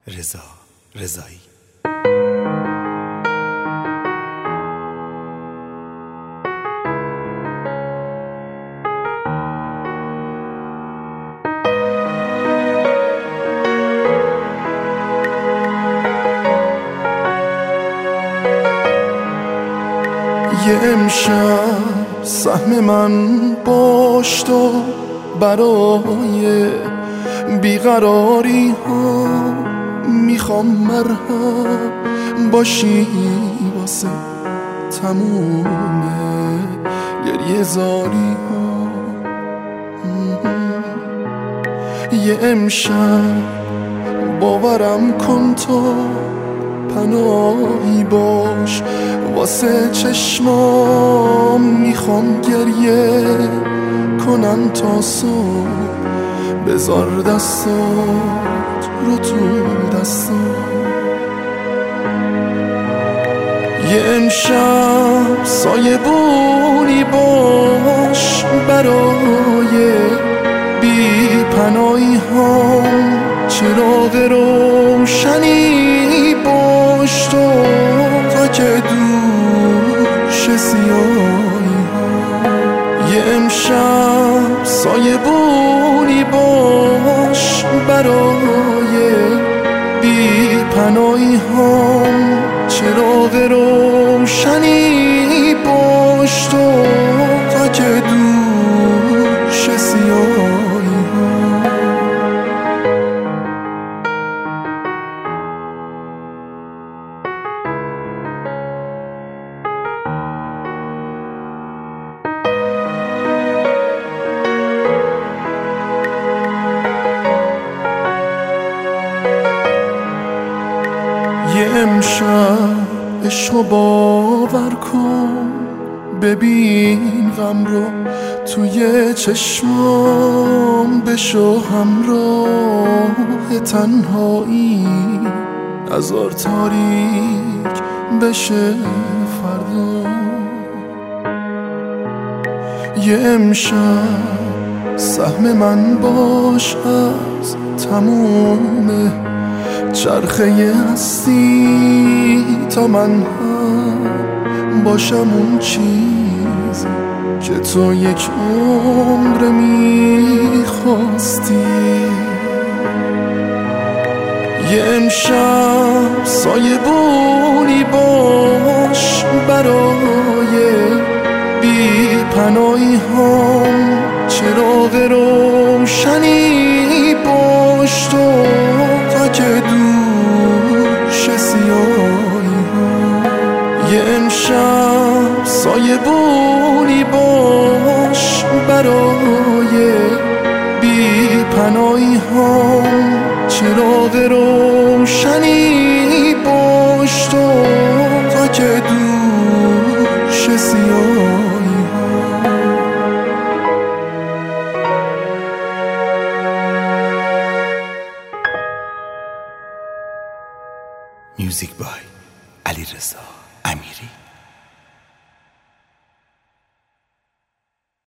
رضا رضایی. یه امشب سهم من باش تو برای بیقراری ها، میخوام مرهم باشی واسه تموم گریه زاری ها. یه امشب باورم کن تو پناهی باش واسه چشمام، میخوام گریه کنم تا صبح، بذار دستات رو تو دستم. یه امشب سایه بونی باش برای بی پناهی هم، چراغ روشنی باش تو تا که دوش سیاهی ها. یه امشب سایه بونی باش برای بی پناهی هم، چراغ روشنی باش تو تا که دوش سیاهی ها. یه امشب عشقو باور کن، ببین غم رو توی چشمام، بشو همراه تنهایی، نذار تاریک بشه فردا. یه امشب سهم من باش از تموم چرخه هستی، تا من هم باشم اون چیز که تو یک عمر میخواستی. یه امشب سایه بونی باش برای بی پناهی هم، چراغ روشنی باش تو تا که دوش سیاهی ها. یه امشب سایه بونی باش برای بی پناهی هم، چراغ روشنی باش تو تا که دوش سیاهی ها. میوزیک بای علیرضا امیری.